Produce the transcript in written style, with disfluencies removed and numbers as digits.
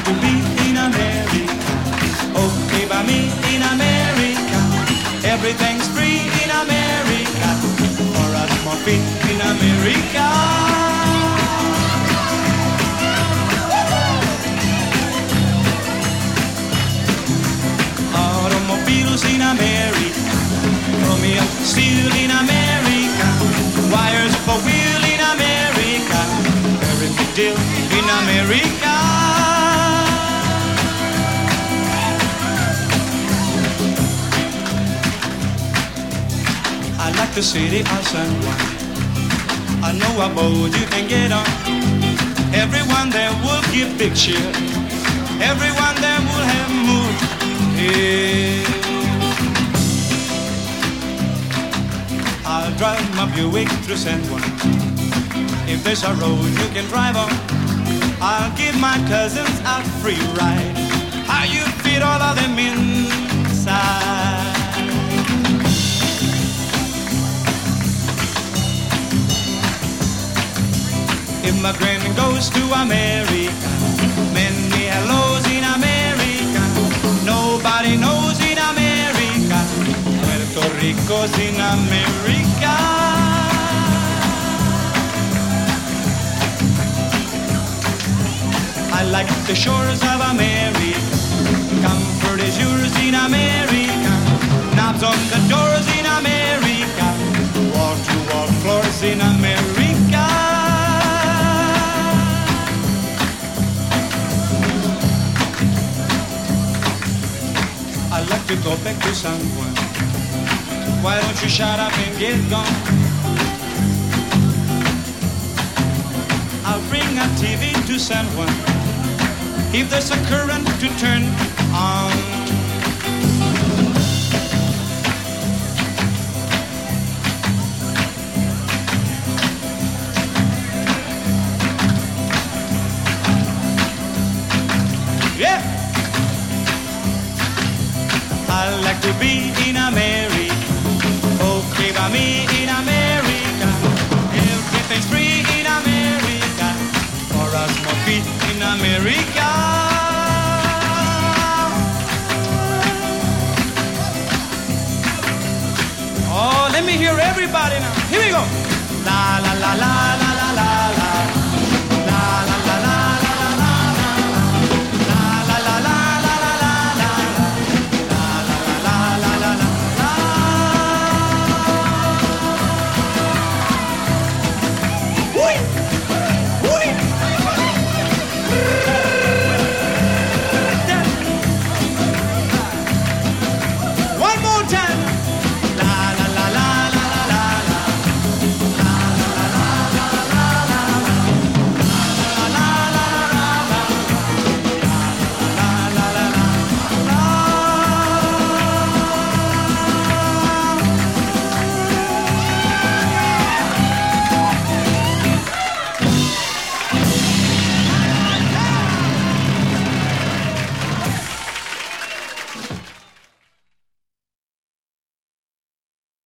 to be in America. Okay by me in America. Everything's free in America. For us more feet in America. Automobiles in America. Romeo steel in America. Wires for wheel in America. Every big deal in America. I like the city of San Juan. I know a boat you can get on. Everyone there will give big cheer. Everyone there will have mood. Yeah. I'll drive my Buick through San Juan. If there's a road you can drive on, I'll give my cousins a free ride. How you fit all of them inside? If my granny goes to America, many hellos in America. Nobody knows in America. Puerto Rico's in America. I like the shores of America. Comfort is yours in America. Knobs on the doors in America. Wall-to-wall floors in America. I like to go back to San Juan. Why don't you shut up and get gone? I'll bring a TV to San Juan. If there's a current to turn on. Yeah! I like to be in America. Okay by me in America. Everything's free in America. For us more feet in America. Oh, let me hear everybody now. Here we go. La la la la la la la.